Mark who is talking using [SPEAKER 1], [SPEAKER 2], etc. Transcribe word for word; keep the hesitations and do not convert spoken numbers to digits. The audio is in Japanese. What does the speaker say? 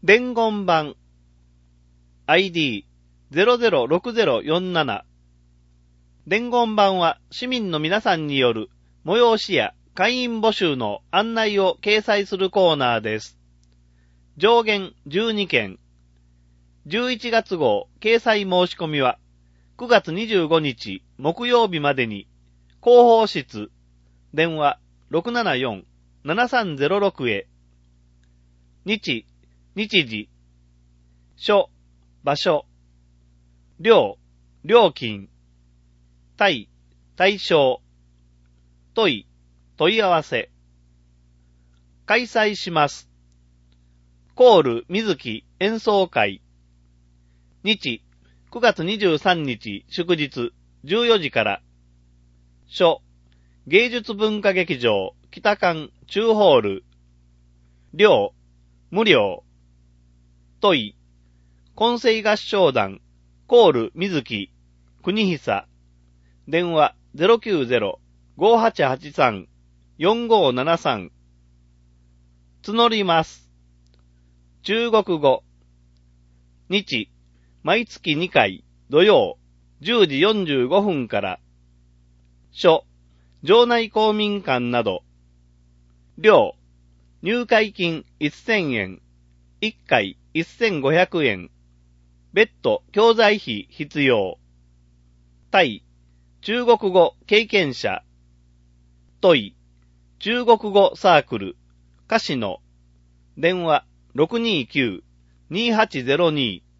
[SPEAKER 1] 伝言版 アイディーゼロゼロろくゼロよんなな。伝言版は市民の皆さんによる催しや会員募集の案内を掲載するコーナーです。上限じゅうにけん。じゅういちがつ号掲載申し込みはくがつにじゅうごにち木曜日までに広報室電話 ろくななよん ななさんゼロろく へ。日、日時、所、場所、量、料金、対、対象、問い、問い合わせ。開催します。コール水木演奏会。日、くがつにじゅうさんにち祝日じゅうよじから。所、芸術文化劇場北館中ホール。料、無料。問い、混声合唱団コール水木国久。電話 ゼロきゅうゼロ ごはちはちさん よんごななさん。募ります。中国語。日、毎月にかい土曜じゅうじよんじゅうごふんから。所、城内公民館など。料、入会金せんえん、いっかいせんごひゃくえん、別途教材費必要。対、中国語経験者。問い、中国語サークル、歌詞の。電話 ろくにきゅう にはちゼロに